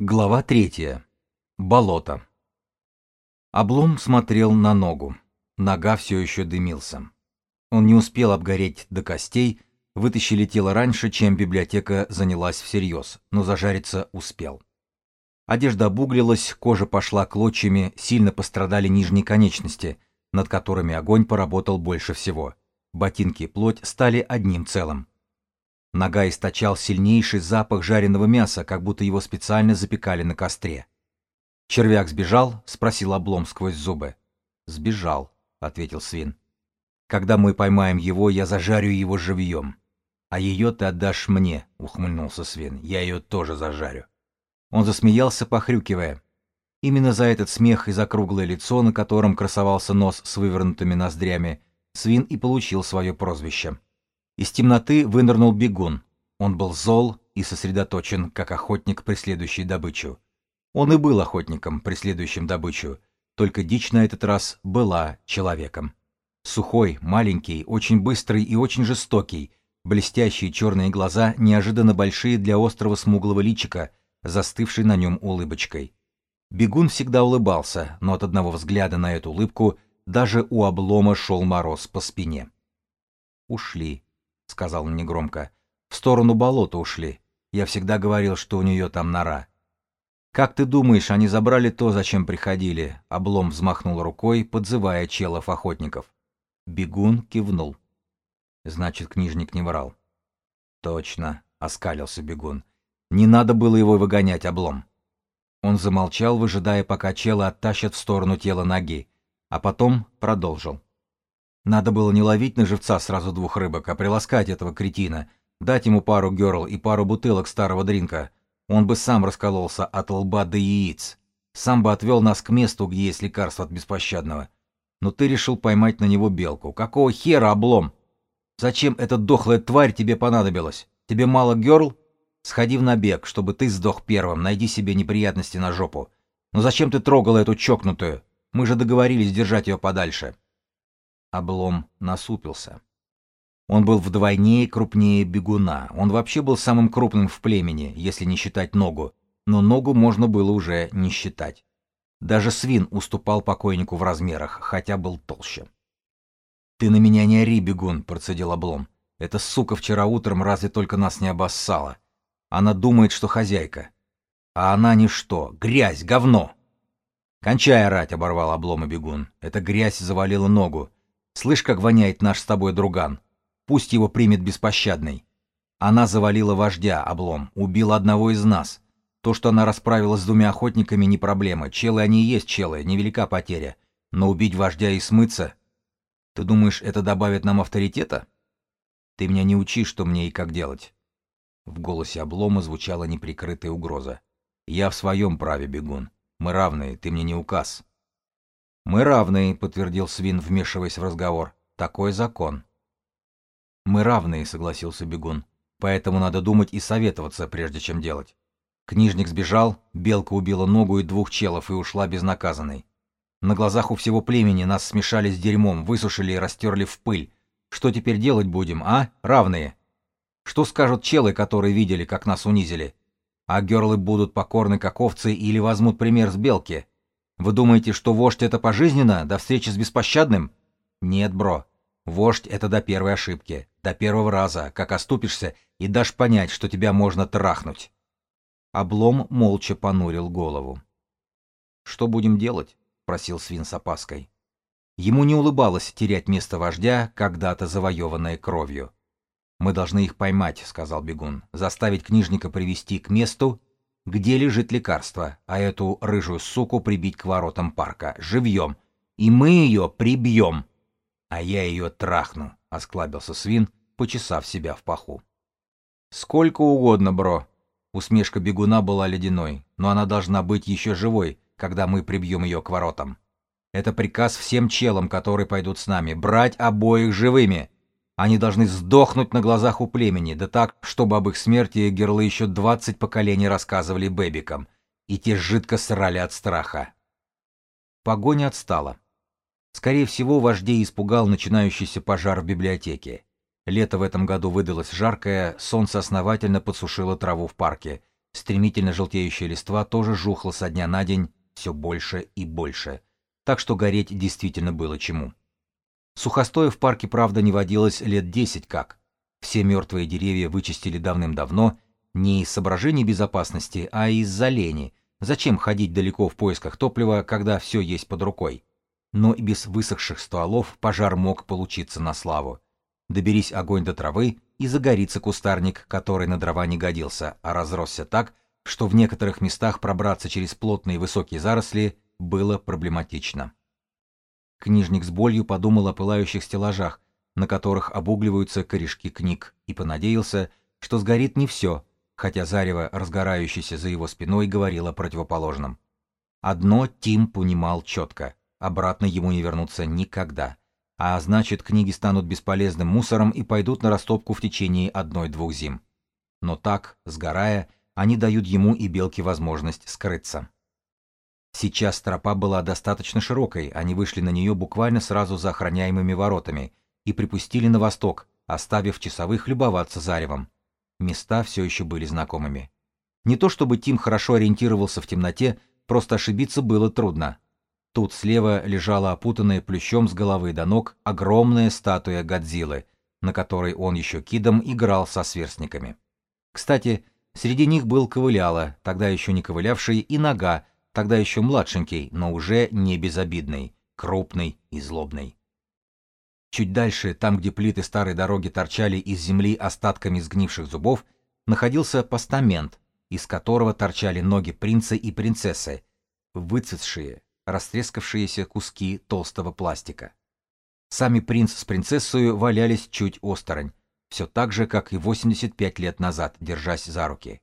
Глава 3. Болото. Облом смотрел на ногу. Нога все еще дымился. Он не успел обгореть до костей, вытащили тело раньше, чем библиотека занялась всерьез, но зажариться успел. Одежда обуглилась, кожа пошла клочьями, сильно пострадали нижние конечности, над которыми огонь поработал больше всего. Ботинки и плоть стали одним целым. Нога источал сильнейший запах жареного мяса, как будто его специально запекали на костре. «Червяк сбежал?» — спросил Облом сквозь зубы. «Сбежал», — ответил свин. «Когда мы поймаем его, я зажарю его живьем». «А ее ты отдашь мне», — ухмыльнулся свин. «Я ее тоже зажарю». Он засмеялся, похрюкивая. Именно за этот смех и за круглое лицо, на котором красовался нос с вывернутыми ноздрями, свин и получил свое прозвище. Из темноты вынырнул бегун. Он был зол и сосредоточен, как охотник, преследующий добычу. Он и был охотником, преследующим добычу, только дичь на этот раз была человеком. Сухой, маленький, очень быстрый и очень жестокий, блестящие черные глаза, неожиданно большие для острого смуглого личика, застывшей на нем улыбочкой. Бегун всегда улыбался, но от одного взгляда на эту улыбку даже у Облома шел мороз по спине. «Ушли», — сказал он негромко. «В сторону болота ушли. Я всегда говорил, что у нее там нора». «Как ты думаешь, они забрали то, зачем приходили?» Облом взмахнул рукой, подзывая челов-охотников. Бегун кивнул. Значит, книжник не врал. «Точно», — оскалился бегун. «Не надо было его выгонять, Облом». Он замолчал, выжидая, пока челы оттащат в сторону тела ноги, а потом продолжил. Надо было не ловить на живца сразу двух рыбок, а приласкать этого кретина, дать ему пару герл и пару бутылок старого дринка. Он бы сам раскололся от лба до яиц. Сам бы отвел нас к месту, где есть лекарство от беспощадного. Но ты решил поймать на него белку. Какого хера, Облом? Зачем эта дохлая тварь тебе понадобилась? Тебе мало герл? Сходи в набег, чтобы ты сдох первым, найди себе неприятности на жопу. Но зачем ты трогала эту чокнутую? Мы же договорились держать ее подальше. Облом насупился. Он был вдвойне крупнее бегуна. Он вообще был самым крупным в племени, если не считать ногу. Но ногу можно было уже не считать. Даже свин уступал покойнику в размерах, хотя был толще. «Ты на меня не ори, бегун», — процедил Облом. «Эта сука вчера утром разве только нас не обоссала. Она думает, что хозяйка. А она ничто. Грязь, говно!» «Кончай орать», — оборвал Облом и бегун. «Эта грязь завалила ногу. Слышь, как воняет наш с тобой друган? Пусть его примет беспощадный. Она завалила вождя, Облом, убила одного из нас. То, что она расправилась с двумя охотниками, не проблема. Челы они и есть челы, невелика потеря. Но убить вождя и смыться? Ты думаешь, это добавит нам авторитета? Ты меня не учи, что мне и как делать». В голосе Облома звучала неприкрытая угроза. «Я в своем праве, бегун. Мы равные, ты мне не указ». «Мы равные», — подтвердил свин, вмешиваясь в разговор. «Такой закон». «Мы равные», — согласился бегун. «Поэтому надо думать и советоваться, прежде чем делать. Книжник сбежал, белка убила ногу и двух челов и ушла безнаказанной. На глазах у всего племени нас смешали с дерьмом, высушили и растерли в пыль. Что теперь делать будем, а, равные? Что скажут челы, которые видели, как нас унизили? А герлы будут покорны, как овцы, или возьмут пример с белки? Вы думаете, что вождь — это пожизненно, до встречи с беспощадным? Нет, бро. Вождь — это до первой ошибки, до первого раза, как оступишься и дашь понять, что тебя можно трахнуть». Облом молча понурил голову. «Что будем делать?» — просил свин с опаской. Ему не улыбалось терять место вождя, когда-то завоеванное кровью. «Мы должны их поймать», — сказал бегун, — «заставить книжника привести к месту, где лежит лекарство, а эту рыжую суку прибить к воротам парка, живьем, и мы ее прибьем». «А я ее трахну», — осклабился свин, почесав себя в паху. «Сколько угодно, бро». Усмешка бегуна была ледяной, но она должна быть еще живой, когда мы прибьем ее к воротам. Это приказ всем челам, которые пойдут с нами, брать обоих живыми. Они должны сдохнуть на глазах у племени, да так, чтобы об их смерти герлы еще 20 поколений рассказывали бэбикам, и те жидко срали от страха. Погоня отстала. Скорее всего, вождей испугал начинающийся пожар в библиотеке. Лето в этом году выдалось жаркое, солнце основательно подсушило траву в парке, Стремительно желтеющая листва тоже жухла со дня на день все больше и больше, так что гореть действительно было чему. Сухостоя в парке, правда, не водилось лет 10 как. Все мертвые деревья вычистили давным-давно, не из соображений безопасности, а из-за лени. Зачем ходить далеко в поисках топлива, когда все есть под рукой? Но и без высохших стволов пожар мог получиться на славу. Доберись огонь до травы, и загорится кустарник, который на дрова не годился, а разросся так, что в некоторых местах пробраться через плотные высокие заросли было проблематично. Книжник с болью подумал о пылающих стеллажах, на которых обугливаются корешки книг, и понадеялся, что сгорит не все, хотя зарево, разгорающееся за его спиной, говорило о противоположном. Одно Тим понимал четко: обратно ему не вернуться никогда, а значит, книги станут бесполезным мусором и пойдут на растопку в течение 1-2 зим. Но так, сгорая, они дают ему и Белке возможность скрыться. Сейчас тропа была достаточно широкой, они вышли на нее буквально сразу за охраняемыми воротами и припустили на восток, оставив часовых любоваться заревом. Места все еще были знакомыми. Не то чтобы Тим хорошо ориентировался в темноте, просто ошибиться было трудно. Тут слева лежала опутанная плющом с головы до ног огромная статуя Годзиллы, на которой он еще кидом играл со сверстниками. Кстати, среди них был Ковыляла, тогда еще не ковылявший, и Нога, тогда еще младшенький, но уже не безобидный, крупный и злобный. Чуть дальше, там, где плиты старой дороги торчали из земли остатками сгнивших зубов, находился постамент, из которого торчали ноги принца и принцессы, выцветшие, растрескавшиеся куски толстого пластика. Сами принц с принцессой валялись чуть осторонь, все так же, как и 85 лет назад, держась за руки.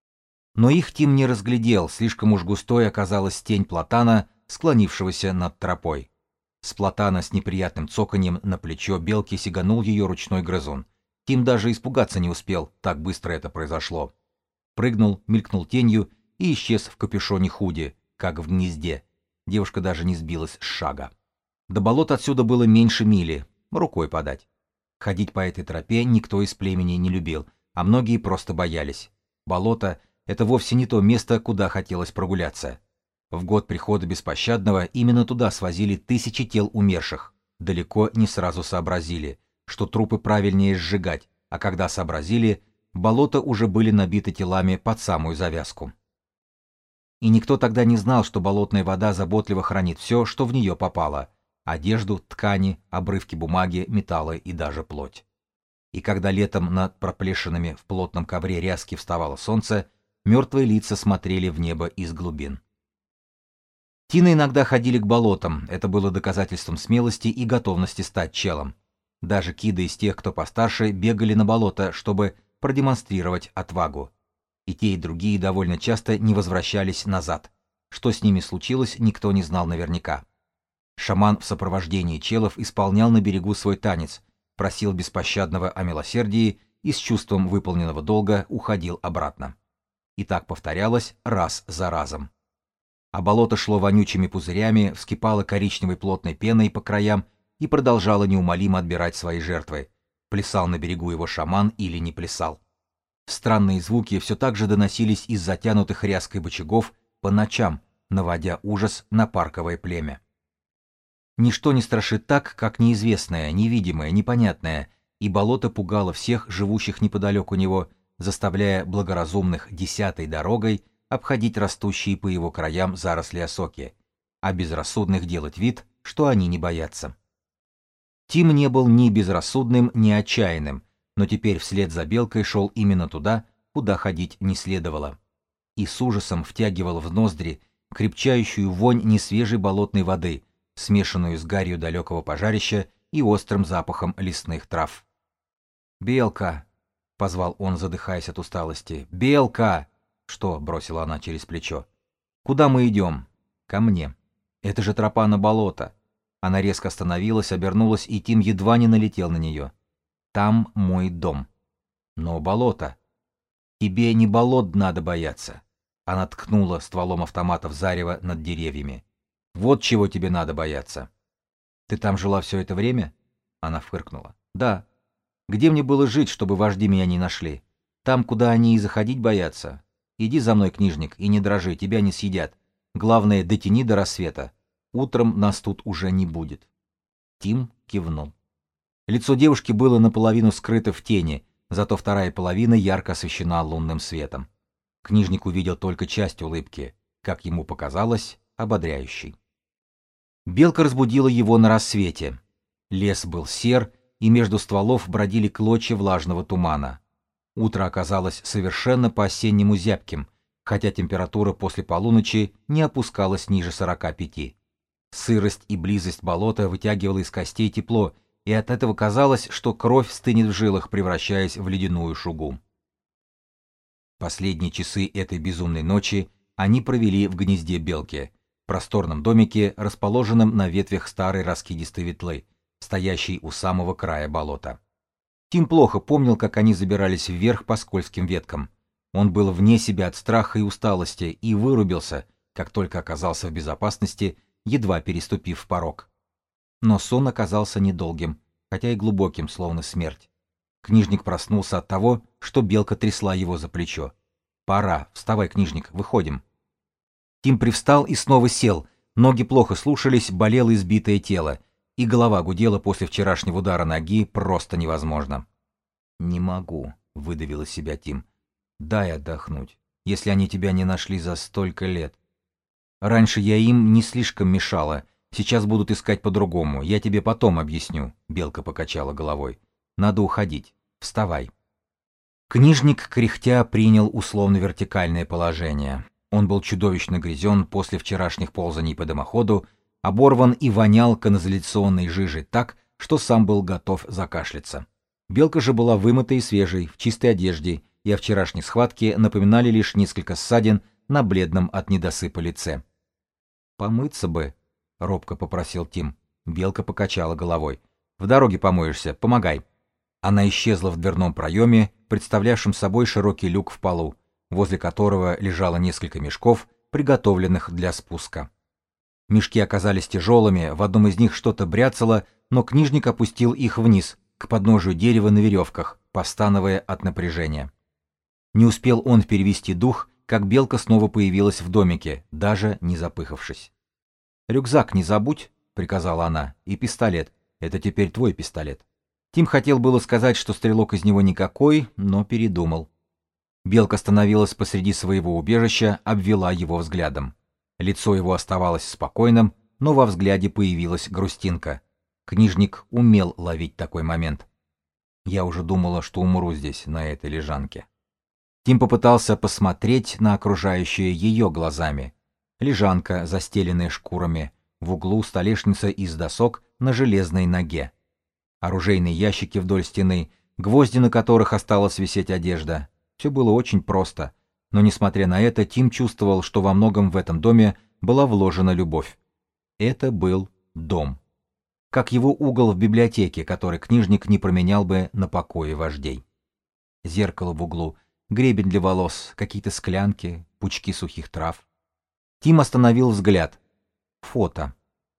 Но их Тим не разглядел, слишком уж густой оказалась тень платана, склонившегося над тропой. С платана с неприятным цоканьем на плечо Белки сиганул ее ручной грызун. Тим даже испугаться не успел, так быстро это произошло. Прыгнул, мелькнул тенью и исчез в капюшоне худи, как в гнезде. Девушка даже не сбилась с шага. До болот отсюда было меньше мили, рукой подать. Ходить по этой тропе никто из племени не любил, а многие просто боялись. Болото — это вовсе не то место, куда хотелось прогуляться. В год прихода Беспощадного именно туда свозили тысячи тел умерших. Далеко не сразу сообразили, что трупы правильнее сжигать, а когда сообразили, болота уже были набиты телами под самую завязку. И никто тогда не знал, что болотная вода заботливо хранит все, что в нее попало: одежду, ткани, обрывки бумаги, металлы и даже плоть. И когда летом над проплешинами в плотном ковре ряски вставало солнце, мертвые лица смотрели в небо из глубин. Тины иногда ходили к болотам, это было доказательством смелости и готовности стать челом. Даже киды из тех, кто постарше, бегали на болото, чтобы продемонстрировать отвагу. И те, и другие довольно часто не возвращались назад. Что с ними случилось, никто не знал наверняка. Шаман в сопровождении челов исполнял на берегу свой танец, просил Беспощадного о милосердии и с чувством выполненного долга уходил обратно. И так повторялось раз за разом. А болото шло вонючими пузырями, вскипало коричневой плотной пеной по краям и продолжало неумолимо отбирать свои жертвы. Плясал на берегу его шаман или не плясал. Странные звуки все так же доносились из затянутых ряской бочагов по ночам, наводя ужас на парковое племя. Ничто не страшит так, как неизвестное, невидимое, непонятное, и болото пугало всех, живущих неподалеку него, заставляя благоразумных 10-й дорогой обходить растущие по его краям заросли осоки, а безрассудных делать вид, что они не боятся. Тим не был ни безрассудным, ни отчаянным, но теперь вслед за Белкой шел именно туда, куда ходить не следовало. И с ужасом втягивал в ноздри крепчающую вонь несвежей болотной воды, смешанную с гарью далекого пожарища и острым запахом лесных трав. «Белка!» — позвал он, задыхаясь от усталости. «Белка!» «Что?» — бросила она через плечо. «Куда мы идем?» «Ко мне. Это же тропа на болото». Она резко остановилась, обернулась, и Тим едва не налетел на нее. «Там мой дом». «Но болото». «Тебе не болот надо бояться». Она ткнула стволом автомата в зарево над деревьями. «Вот чего тебе надо бояться». «Ты там жила все это время?» Она фыркнула. «Да. Где мне было жить, чтобы вожди меня не нашли? Там, куда они и заходить боятся. Иди за мной, книжник, и не дрожи, тебя не съедят. Главное, дотяни до рассвета. Утром нас тут уже не будет». Тим кивнул. Лицо девушки было наполовину скрыто в тени, зато вторая половина ярко освещена лунным светом. Книжник увидел только часть улыбки, как ему показалось, ободряющей. Белка разбудила его на рассвете. Лес был сер, и между стволов бродили клочья влажного тумана. Утро оказалось совершенно по-осеннему зябким, хотя температура после полуночи не опускалась ниже 45. Сырость и близость болота вытягивала из костей тепло, и от этого казалось, что кровь стынет в жилах, превращаясь в ледяную шугу. Последние часы этой безумной ночи они провели в гнезде белки, просторном домике, расположенном на ветвях старой раскидистой ветлы, стоящей у самого края болота. Тим плохо помнил, как они забирались вверх по скользким веткам. Он был вне себя от страха и усталости и вырубился, как только оказался в безопасности, едва переступив порог. Но сон оказался недолгим, хотя и глубоким, словно смерть. Книжник проснулся от того, что белка трясла его за плечо. «Пора, вставай, книжник, выходим». Тим привстал и снова сел, ноги плохо слушались, болело избитое тело, и голова гудела после вчерашнего удара ноги просто невозможно. «Не могу», — выдавил из себя Тим. «Дай отдохнуть, если они тебя не нашли за столько лет. Раньше я им не слишком мешала, сейчас будут искать по-другому, я тебе потом объясню», — белка покачала головой. «Надо уходить, вставай». Книжник, кряхтя, принял условно-вертикальное положение. Он был чудовищно грязен после вчерашних ползаний по дымоходу, оборван и вонял канализационной жижей так, что сам был готов закашляться. Белка же была вымытой и свежей, в чистой одежде, и о вчерашней схватке напоминали лишь несколько ссадин на бледном от недосыпа лице. «Помыться бы», — робко попросил Тим. Белка покачала головой. «В дороге помоешься, помогай». Она исчезла в дверном проеме, представлявшем собой широкий люк в полу, возле которого лежало несколько мешков, приготовленных для спуска. Мешки оказались тяжелыми, в одном из них что-то бряцало, но книжник опустил их вниз, к подножию дерева на веревках, постановая от напряжения. Не успел он перевести дух, как белка снова появилась в домике, даже не запыхавшись. «Рюкзак не забудь», — приказала она, — «и пистолет. Это теперь твой пистолет». Тим хотел было сказать, что стрелок из него никакой, но передумал. Белка остановилась посреди своего убежища, обвела его взглядом. Лицо его оставалось спокойным, но во взгляде появилась грустинка. Книжник умел ловить такой момент. «Я уже думала, что умру здесь, на этой лежанке». Тим попытался посмотреть на окружающее ее глазами. Лежанка, застеленная шкурами, в углу столешница из досок на железной ноге. Оружейные ящики вдоль стены, гвозди на которых осталась висеть одежда. Все было очень просто, но, несмотря на это, Тим чувствовал, что во многом в этом доме была вложена любовь. Это был дом. Как его угол в библиотеке, который книжник не променял бы на покои вождей. Зеркало в углу, гребень для волос, какие-то склянки, пучки сухих трав. Тим остановил взгляд. Фото.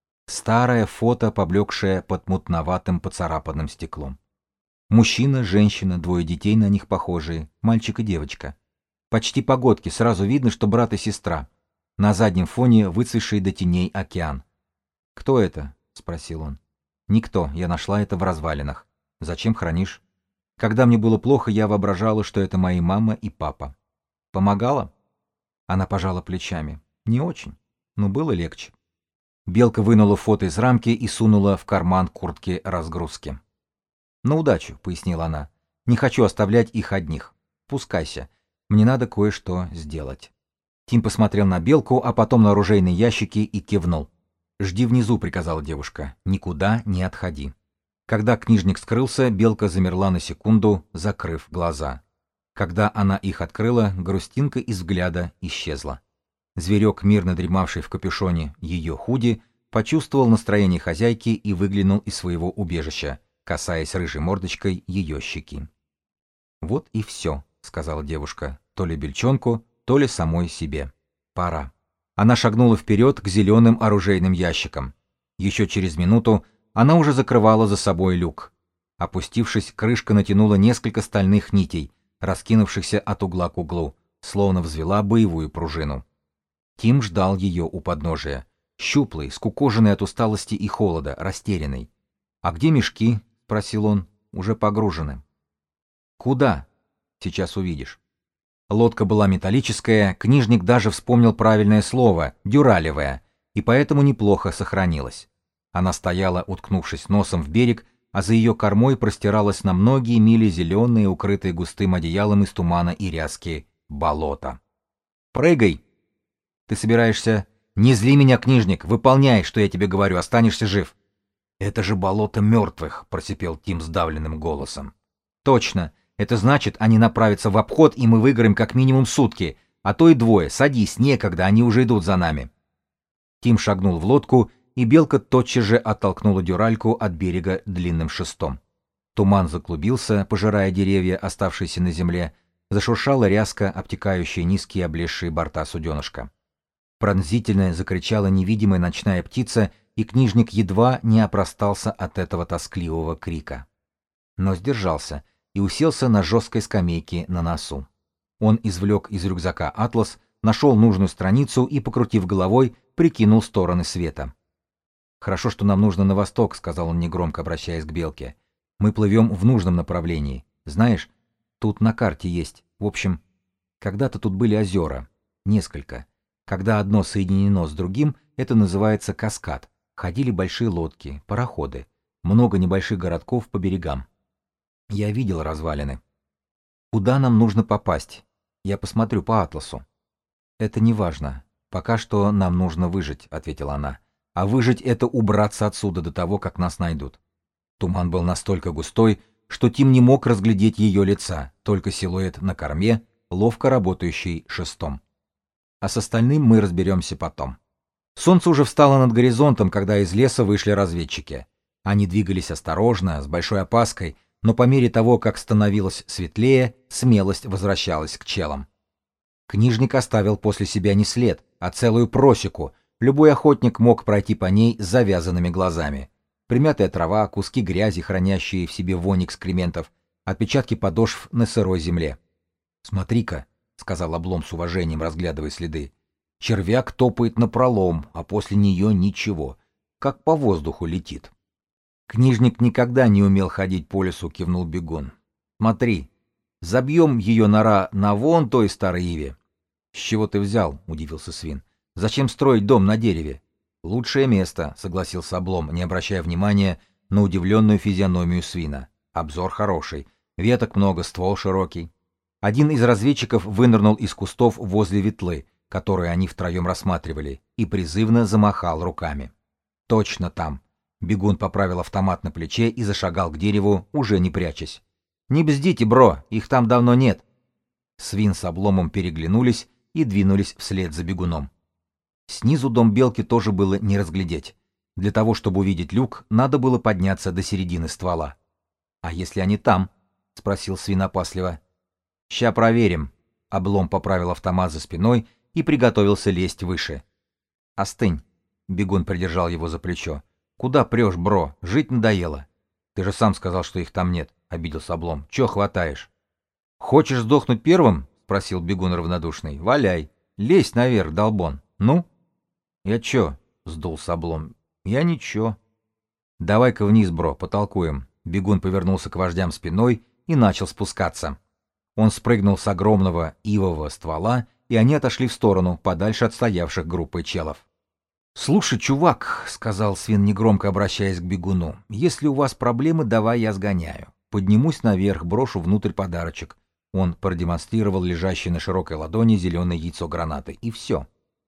Старое фото, поблекшее под мутноватым поцарапанным стеклом. Мужчина, женщина, двое детей на них похожие, мальчик и девочка. Почти погодки, сразу видно, что брат и сестра. На заднем фоне выцветший до теней океан. «Кто это?» — спросил он. «Никто, я нашла это в развалинах. Зачем хранишь?» «Когда мне было плохо, я воображала, что это мои мама и папа». «Помогала?» Она пожала плечами. «Не очень, но было легче». Белка вынула фото из рамки и сунула в карман куртки разгрузки. «На удачу», — пояснила она. «Не хочу оставлять их одних. Пускайся. Мне надо кое-что сделать». Тим посмотрел на белку, а потом на оружейные ящики и кивнул. «Жди внизу», — приказала девушка. «Никуда не отходи». Когда книжник скрылся, белка замерла на секунду, закрыв глаза. Когда она их открыла, грустинка из взгляда исчезла. Зверек, мирно дремавший в капюшоне ее худи, почувствовал настроение хозяйки и выглянул из своего убежища, касаясь рыжей мордочкой ее щеки. «Вот и все», — сказала девушка, то ли бельчонку, то ли самой себе. «Пора». Она шагнула вперед к зеленым оружейным ящикам. Еще через минуту она уже закрывала за собой люк. Опустившись, крышка натянула несколько стальных нитей, раскинувшихся от угла к углу, словно взвела боевую пружину. Тим ждал ее у подножия. Щуплый, скукоженный от усталости и холода, растерянный. «А где мешки?» — спросил он. «Уже погружены». «Куда?» «Сейчас увидишь». Лодка была металлическая, книжник даже вспомнил правильное слово — дюралевая, и поэтому неплохо сохранилась. Она стояла, уткнувшись носом в берег, а за ее кормой простиралось на многие мили зеленые, укрытые густым одеялом из тумана и ряски, болото. «Прыгай!» «Ты собираешься...» «Не зли меня, книжник, выполняй, что я тебе говорю, останешься жив». «Это же болото мертвых», — просипел Тим сдавленным голосом. «Точно. Это значит, они направятся в обход, и мы выиграем как минимум сутки, а то и двое. Садись, некогда, они уже идут за нами». Тим шагнул в лодку, и белка тотчас же оттолкнула дюральку от берега длинным шестом. Туман заклубился, пожирая деревья, оставшиеся на земле, зашуршала ряска, обтекающая низкие облезшие борта суденышка. Пронзительно закричала невидимая ночная птица, и книжник едва не опростался от этого тоскливого крика. Но сдержался и уселся на жесткой скамейке на носу. Он извлек из рюкзака атлас, нашел нужную страницу и, покрутив головой, прикинул стороны света. «Хорошо, что нам нужно на восток», — сказал он негромко, обращаясь к белке. «Мы плывем в нужном направлении. Знаешь, тут на карте есть. В общем, когда-то тут были озера. Несколько. Когда одно соединено с другим, это называется каскад. Ходили большие лодки, пароходы. Много небольших городков по берегам. Я видел развалины. Куда нам нужно попасть? Я посмотрю по атласу». «Это не важно. Пока что нам нужно выжить», — ответила она. «А выжить — это убраться отсюда до того, как нас найдут». Туман был настолько густой, что Тим не мог разглядеть ее лица, только силуэт на корме, ловко работающий шестом. А с остальным мы разберемся потом. Солнце уже встало над горизонтом, когда из леса вышли разведчики. Они двигались осторожно, с большой опаской, но по мере того, как становилось светлее, смелость возвращалась к челам. Книжник оставил после себя не след, а целую просеку. Любой охотник мог пройти по ней с завязанными глазами. Примятая трава, куски грязи, хранящие в себе вонь экскрементов, отпечатки подошв на сырой земле. «Смотри-ка», — сказал Облом с уважением, разглядывая следы. «Червяк топает напролом, а после нее ничего, как по воздуху летит». «Книжник никогда не умел ходить по лесу», — кивнул Бегун. «Смотри, забьем ее нора на вон той старой иве». «С чего ты взял?» — удивился Свин. «Зачем строить дом на дереве?» «Лучшее место», — согласился Облом, не обращая внимания на удивленную физиономию Свина. «Обзор хороший, веток много, ствол широкий». Один из разведчиков вынырнул из кустов возле ветлы, которую они втроем рассматривали, и призывно замахал руками. «Точно там». Бегун поправил автомат на плече и зашагал к дереву, уже не прячась. «Не бздите, бро, их там давно нет». Свин с Обломом переглянулись и двинулись вслед за бегуном. Снизу дом белки тоже было не разглядеть. Для того, чтобы увидеть люк, надо было подняться до середины ствола. «А если они там?» — спросил Свин опасливо. «Ща проверим». Облом поправил автомат за спиной и приготовился лезть выше. «Остынь». Бегун придержал его за плечо. «Куда прешь, бро? Жить надоело». «Ты же сам сказал, что их там нет», — обиделся Облом. «Чё хватаешь?» «Хочешь сдохнуть первым?» — спросил Бегун равнодушный. «Валяй. Лезь наверх, долбон. Ну?» «Я чё?» — сдулся Облом. «Я ничего». «Давай-ка вниз, бро, потолкуем». Бегун повернулся к вождям спиной и начал спускаться. Он спрыгнул с огромного ивового ствола, и они отошли в сторону, подальше от стоявших группой челов. «Слушай, чувак», — сказал Свин негромко, обращаясь к бегуну, — «если у вас проблемы, давай я сгоняю. Поднимусь наверх, брошу внутрь подарочек». Он продемонстрировал лежащее на широкой ладони зеленое яйцо гранаты, и все.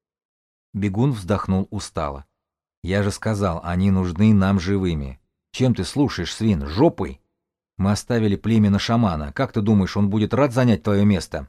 Бегун вздохнул устало. «Я же сказал, они нужны нам живыми. Чем ты слушаешь, Свин, жопой? Мы оставили племя шамана. Как ты думаешь, он будет рад занять твое место?»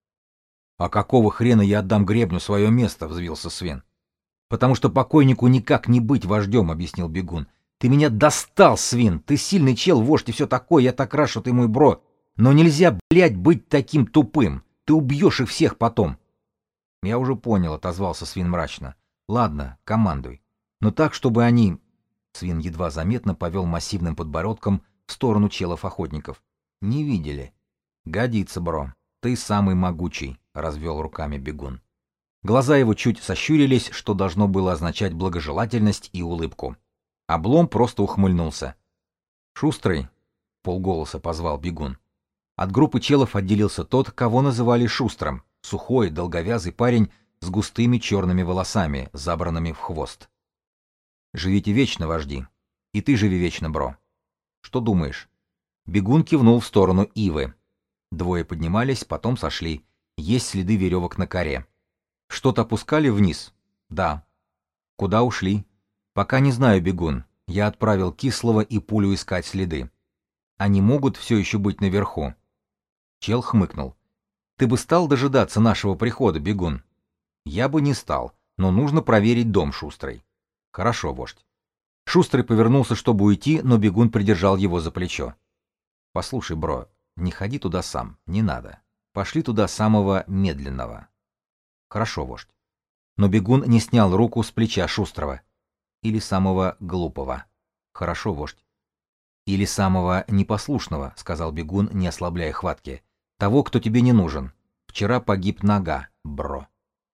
«А какого хрена я отдам гребню свое место?» — взвился Свин. «Потому что покойнику никак не быть вождем», — объяснил Бегун. «Ты меня достал, Свин! Ты сильный чел, вождь и все такое, я так рад, что ты мой бро. Но нельзя, блядь, быть таким тупым. Ты убьешь их всех потом». «Я уже понял», — отозвался Свин мрачно. «Ладно, командуй. Но так, чтобы они...» Свин едва заметно повел массивным подбородком в сторону челов-охотников. «Не видели. Годится, бро. Ты самый могучий. — развел руками бегун. Глаза его чуть сощурились, что должно было означать благожелательность и улыбку. Облом просто ухмыльнулся. «Шустрый!» — полголоса позвал бегун. От группы челов отделился тот, кого называли Шустрым, сухой, долговязый парень с густыми черными волосами, забранными в хвост. «Живите вечно, вожди. И ты живи вечно, бро. Что думаешь?» Бегун кивнул в сторону ивы. Двое поднимались, потом сошли. Есть следы веревок на коре. Что-то опускали вниз? Да. Куда ушли? Пока не знаю, бегун. Я отправил Кислого и Пулю искать следы. Они могут все еще быть наверху. Чел хмыкнул. Ты бы стал дожидаться нашего прихода, бегун? Я бы не стал, но нужно проверить дом, Шустрый. Хорошо, вождь. Шустрый повернулся, чтобы уйти, но бегун придержал его за плечо. Послушай, бро, не ходи туда сам, не надо. Пошли туда самого медленного. Хорошо, вождь. Но бегун не снял руку с плеча Шустрого. Или самого глупого. Хорошо, вождь. Или самого непослушного, сказал бегун, не ослабляя хватки. Того, кто тебе не нужен. Вчера погиб Нага, бро.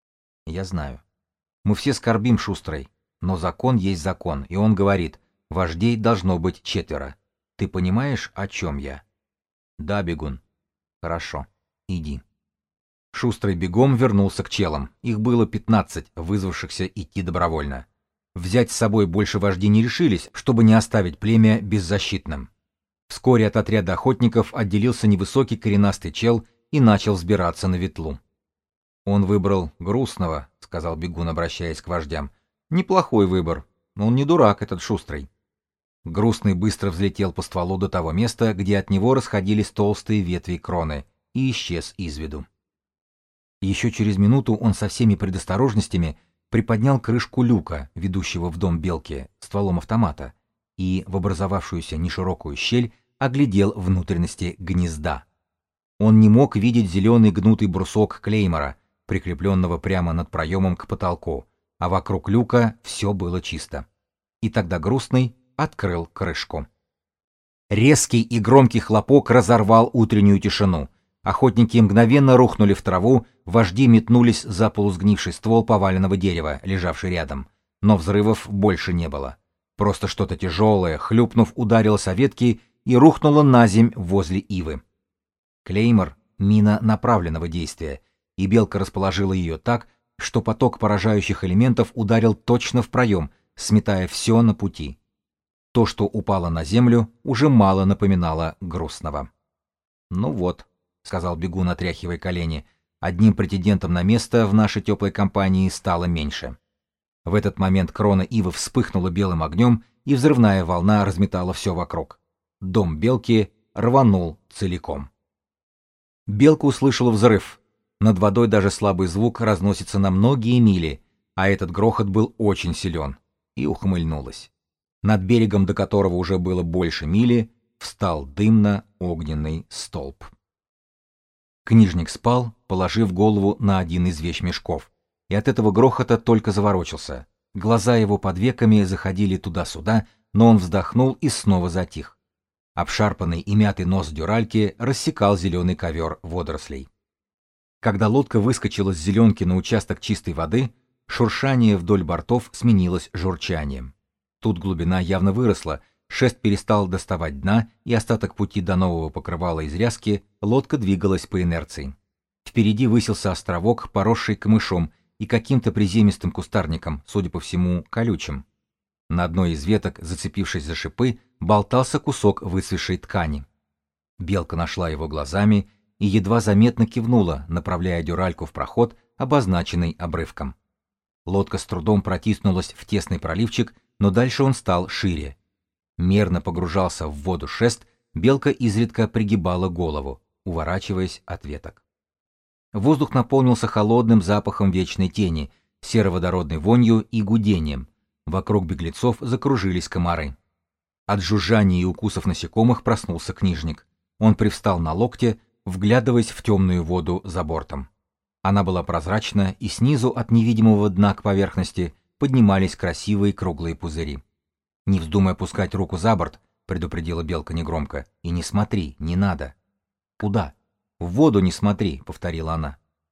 Я знаю. Мы все скорбим, Шустрый. Но закон есть закон, и он говорит, вождей должно быть 4. Ты понимаешь, о чем я? Да, бегун. Хорошо. Иди. Шустрый бегом вернулся к челам. Их было 15, вызвавшихся идти добровольно. Взять с собой больше вождей не решились, чтобы не оставить племя беззащитным. Вскоре от отряда охотников отделился невысокий коренастый чел и начал взбираться на ветлу. «Он выбрал грустного», — сказал бегун, обращаясь к вождям. «Неплохой выбор, но он не дурак, этот Шустрый». Грустный быстро взлетел по стволу до того места, где от него расходились толстые ветви кроны, и исчез из виду. Еще через минуту он со всеми предосторожностями приподнял крышку люка, ведущего в дом белки, стволом автомата, и в образовавшуюся неширокую щель оглядел внутренности гнезда. Он не мог видеть зеленый гнутый брусок клеймора, прикрепленного прямо над проемом к потолку, а вокруг люка все было чисто. И тогда грустный открыл крышку. Резкий и громкий хлопок разорвал утреннюю тишину. Охотники мгновенно рухнули в траву, вожди метнулись за полусгнивший ствол поваленного дерева, лежавший рядом. Но взрывов больше не было. Просто что-то тяжелое, хлюпнув, ударилось о ветки и рухнуло на земь возле ивы. Клеймор — мина направленного действия, и белка расположила ее так, что поток поражающих элементов ударил точно в проем, сметая все на пути. То, что упало на землю, уже мало напоминало грустного. «Ну вот», — сказал бегун, отряхивая колени, — «одним претендентом на место в нашей теплой компании стало меньше». В этот момент крона ивы вспыхнула белым огнем, и взрывная волна разметала все вокруг. Дом белки рванул целиком. Белка услышала взрыв. Над водой даже слабый звук разносится на многие мили, а этот грохот был очень силен, и ухмыльнулась. Над берегом, до которого уже было больше мили, встал дымно-огненный столб. Книжник спал, положив голову на один из вещмешков, и от этого грохота только заворочился. Глаза его под веками заходили туда-сюда, но он вздохнул и снова затих. Обшарпанный и мятый нос дюральки рассекал зеленый ковер водорослей. Когда лодка выскочила с зеленки на участок чистой воды, шуршание вдоль бортов сменилось журчанием. Тут глубина явно выросла, шест перестал доставать дна, и остаток пути до нового покрывала из ряски лодка двигалась по инерции. Впереди высился островок, поросший камышом и каким-то приземистым кустарником, судя по всему, колючим. На одной из веток, зацепившись за шипы, болтался кусок выцветшей ткани. Белка нашла его глазами и едва заметно кивнула, направляя дюральку в проход, обозначенный обрывком. Лодка с трудом протиснулась в тесный проливчик, но дальше он стал шире. Мерно погружался в воду шест, белка изредка пригибала голову, уворачиваясь от веток. Воздух наполнился холодным запахом вечной тени, сероводородной вонью и гудением. Вокруг беглецов закружились комары. От жужжания и укусов насекомых проснулся книжник. Он привстал на локте, вглядываясь в темную воду за бортом. Она была прозрачна, и снизу от невидимого дна к поверхности поднимались красивые круглые пузыри. «Не вздумай опускать руку за борт», — предупредила белка негромко, — «и не смотри, не надо». «Куда?» «В воду не смотри», — повторила она.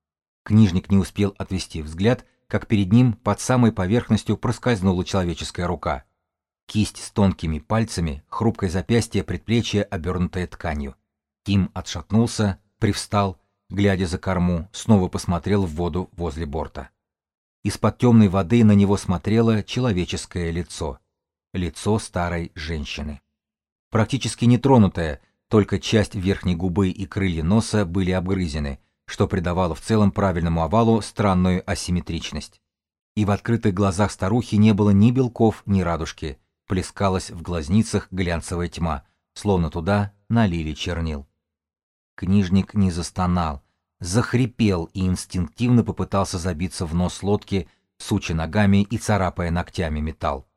Книжник не успел отвести взгляд, как перед ним под самой поверхностью проскользнула человеческая рука. Кисть с тонкими пальцами, хрупкое запястье, предплечье, обернутое тканью. Тим отшатнулся, привстал, глядя за корму, снова посмотрел в воду возле борта. Из-под темной воды на него смотрело человеческое лицо. Лицо старой женщины. Практически нетронутое, только часть верхней губы и крылья носа были обгрызены, что придавало в целом правильному овалу странную асимметричность. И в открытых глазах старухи не было ни белков, ни радужки, плескалась в глазницах глянцевая тьма, словно туда налили чернил. Книжник не застонал, захрипел и инстинктивно попытался забиться в нос лодки, суча ногами и царапая ногтями металл.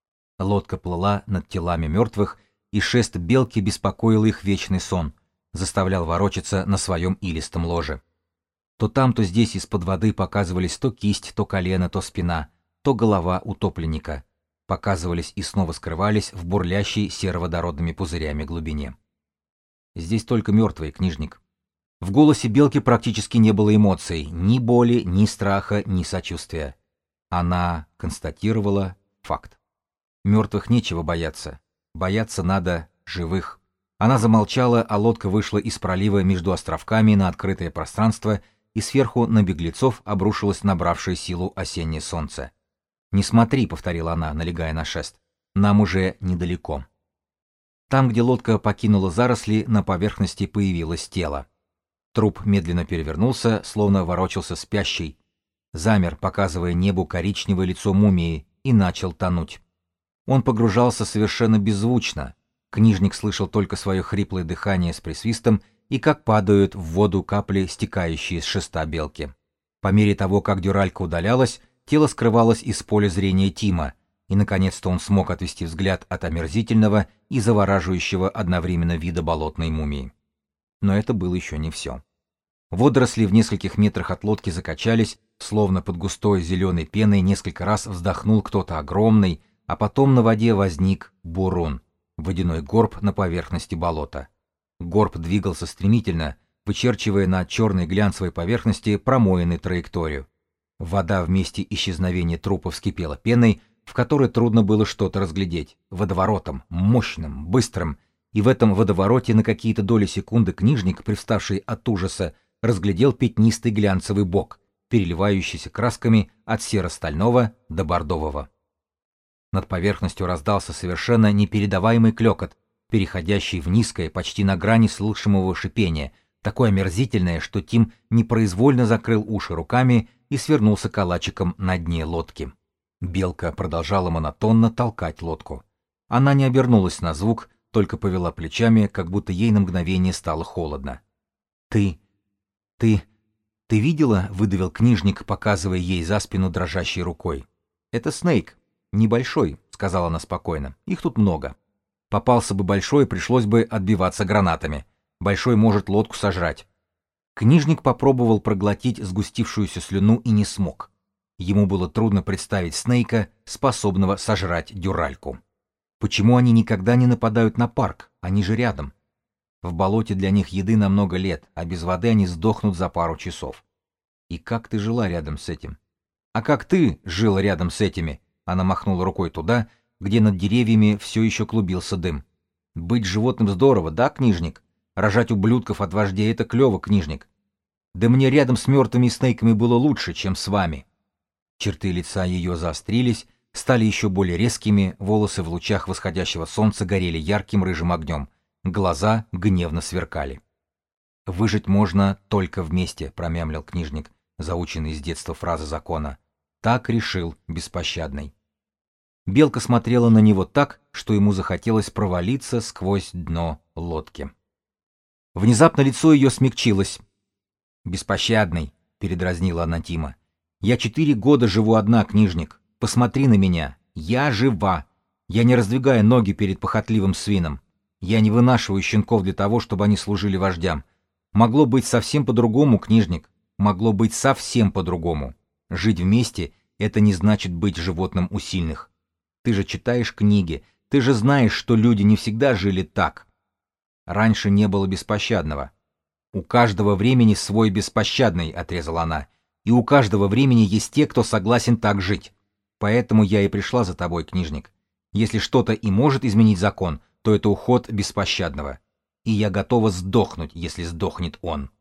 Лодка плыла над телами мертвых, и шест белки беспокоил их вечный сон, заставлял ворочаться на своем илистом ложе. То там, то здесь из-под воды показывались то кисть, то колено, то спина, то голова утопленника. Показывались и снова скрывались в бурлящей сероводородными пузырями глубине. Здесь только мертвый, книжник. В голосе белки практически не было эмоций, ни боли, ни страха, ни сочувствия. Она констатировала факт. Мертвых нечего бояться. Бояться надо живых. Она замолчала, а лодка вышла из пролива между островками на открытое пространство, и сверху на беглецов обрушилось набравшее силу осеннее солнце. «Не смотри», — повторила она, налегая на шест, — «нам уже недалеко». Там, где лодка покинула заросли, на поверхности появилось тело. Труп медленно перевернулся, словно ворочался спящий. Замер, показывая небу коричневое лицо мумии, и начал тонуть. Он погружался совершенно беззвучно. Книжник слышал только свое хриплое дыхание с присвистом и как падают в воду капли, стекающие с шеста белки. По мере того, как дюралька удалялась, тело скрывалось из поля зрения Тима, и, наконец-то, он смог отвести взгляд от омерзительного и завораживающего одновременно вида болотной мумии. Но это было еще не все. Водоросли в нескольких метрах от лодки закачались, словно под густой зеленой пеной несколько раз вздохнул кто-то огромный, а потом на воде возник бурун, водяной горб на поверхности болота. Горб двигался стремительно, вычерчивая на черной глянцевой поверхности промоины траекторию. Вода вместе исчезновения трупа вскипела пеной, в которой трудно было что-то разглядеть, водоворотом, мощным, быстрым, и в этом водовороте на какие-то доли секунды книжник, привставший от ужаса, разглядел пятнистый глянцевый бок, переливающийся красками от серо-стального до бордового. Над поверхностью раздался совершенно непередаваемый клёкот, переходящий в низкое, почти на грани слышимого шипения, такое омерзительное, что Тим непроизвольно закрыл уши руками и свернулся калачиком на дне лодки. Белка продолжала монотонно толкать лодку. Она не обернулась на звук, только повела плечами, как будто ей на мгновение стало холодно. «Ты видела?» — выдавил книжник, показывая ей за спину дрожащей рукой. «Это Снейк. Небольшой», — сказала она спокойно. «Их тут много. Попался бы большой, пришлось бы отбиваться гранатами. Большой может лодку сожрать». Книжник попробовал проглотить сгустившуюся слюну и не смог. Ему было трудно представить Снейка, способного сожрать дюральку. Почему они никогда не нападают на парк? Они же рядом. В болоте для них еды на много лет, а без воды они сдохнут за пару часов. И как ты жила рядом с этим? А как ты жила рядом с этими? Она махнула рукой туда, где над деревьями все еще клубился дым. Быть животным здорово, да, книжник? Рожать ублюдков от вождей — это клево, книжник. Да мне рядом с мертвыми снейками было лучше, чем с вами. Черты лица ее заострились, стали еще более резкими, волосы в лучах восходящего солнца горели ярким рыжим огнем, глаза гневно сверкали. «Выжить можно только вместе», — промямлил книжник, заученный с детства фразы закона. Так решил беспощадный. Белка смотрела на него так, что ему захотелось провалиться сквозь дно лодки. Внезапно лицо ее смягчилось. «Беспощадный», — передразнила она Тима. «Я 4 года живу одна, книжник. Посмотри на меня. Я жива. Я не раздвигаю ноги перед похотливым свином. Я не вынашиваю щенков для того, чтобы они служили вождям. Могло быть совсем по-другому, книжник. Могло быть совсем по-другому. Жить вместе — это не значит быть животным у сильных. Ты же читаешь книги. Ты же знаешь, что люди не всегда жили так. Раньше не было беспощадного. У каждого времени свой беспощадный», — отрезала она. и у каждого времени есть те, кто согласен так жить. Поэтому я и пришла за тобой, книжник. Если что-то и может изменить закон, то это уход беспощадного. И я готова сдохнуть, если сдохнет он.